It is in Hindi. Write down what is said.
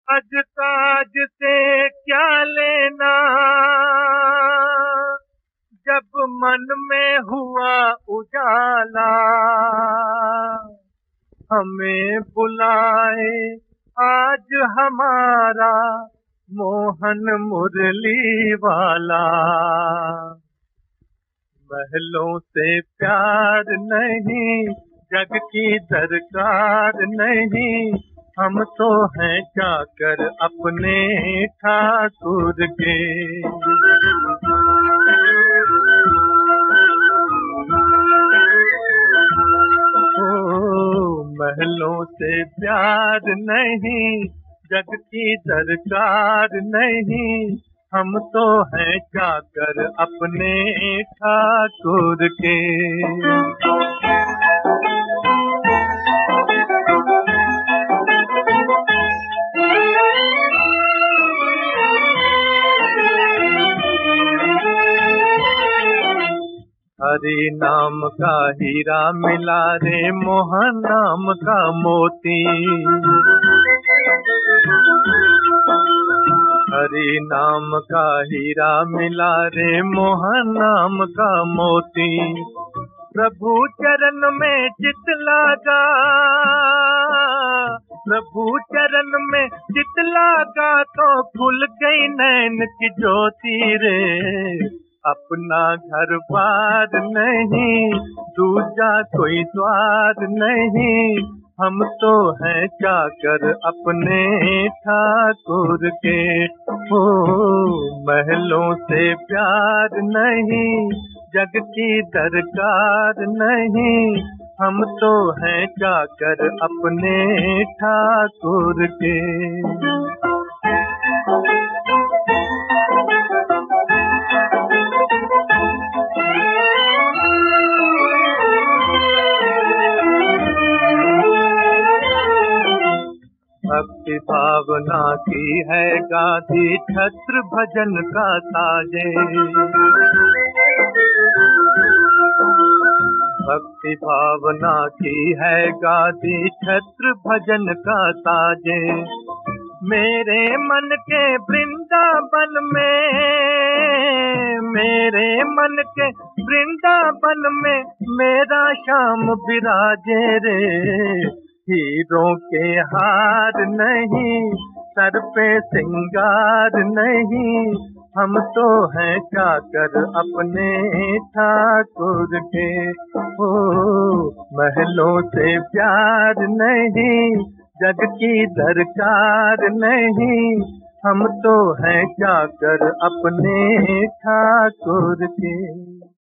अजताज से क्या लेना, जब मन में हुआ उजाला। हमें बुलाए आज हमारा मोहन मुरली वाला। महलों से प्यार नहीं, जग की दरकार नहीं, हम तो हैं चाकर अपने ठाकुर के। ओ महलों से प्यार नहीं, जग की दरकार नहीं, हम तो हैं चाकर अपने ठाकुर के। हरि नाम का हीरा मिला रे, मोहन नाम का मोती। हरि नाम का हीरा मिला रे, मोहन नाम का मोती। प्रभु चरण में चित लागा, प्रभु चरण में चित लागा, तो खुल गई नैन की ज्योति रे। अपना घर बार नहीं, दूजा कोई द्वार नहीं, हम तो हैं चाकर अपने ठाकुर के। ओ महलों से प्यार नहीं, जग की दरकार नहीं, हम तो हैं चाकर अपने ठाकुर के। भक्ति भावना की है गाथी, छत्र भजन का साजे। भक्ति भावना की है गाथी, छत्र भजन का साजे। मेरे मन के वृंदावन में, मेरे मन के वृंदावन में, मेरा श्याम विराजे रे। हीरों के हार नहीं, सर पे सिंगार नहीं, हम तो हैं चाकर अपने ठाकुर के। ओ महलों से प्यार नहीं, जग की दरकार नहीं, हम तो हैं चाकर अपने ठाकुर के।